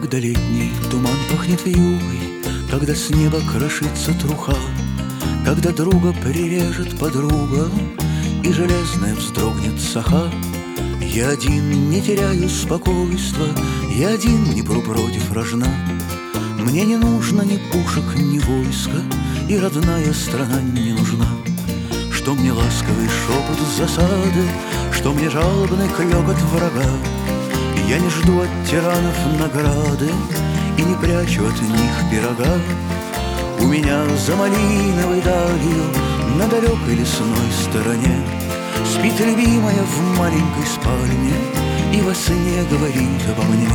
Когда летний туман пахнет вьюгой, когда с неба крошится труха, когда друга прирежет подруга и железная вздрогнет саха, я один не теряю спокойства, я один не пру против рожна. Мне не нужно ни пушек, ни войска, и родная страна не нужна. Что мне ласковый шепот засады, что мне жалобный клёкот врага. Я не жду от тиранов награды и не прячу от них пирога. У меня за малиновой далью на далекой лесной стороне спит любимая в маленькой спальне и во сне говорит обо мне.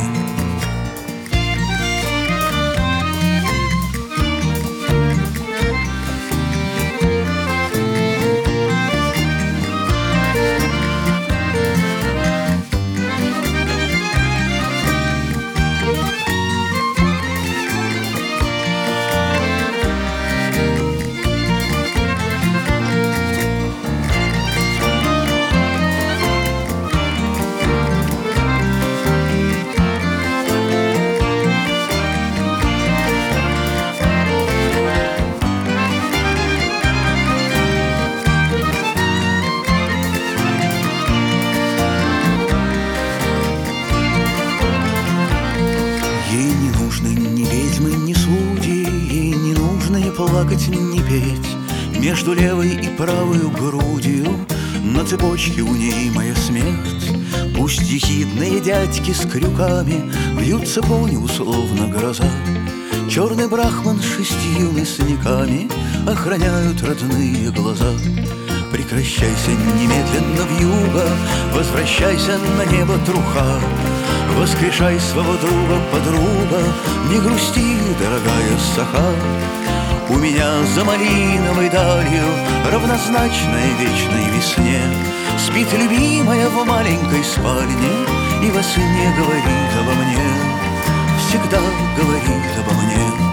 Плакать, не петь между левой и правой грудью, на цепочке у ней моя смерть. Пусть ехидные дядьки с крюками вьются по небу словно гроза. Черный брахман с 6 мясниками охраняют родные глаза. Прекращайся немедленно вьюга, возвращайся на небо труха. Воскрешай своего друга, подруга, не грусти, дорогая саха. У меня за малиновой далью, равнозначной вечной весне, спит любимая в маленькой спальне и во сне говорит обо мне, всегда говорит обо мне.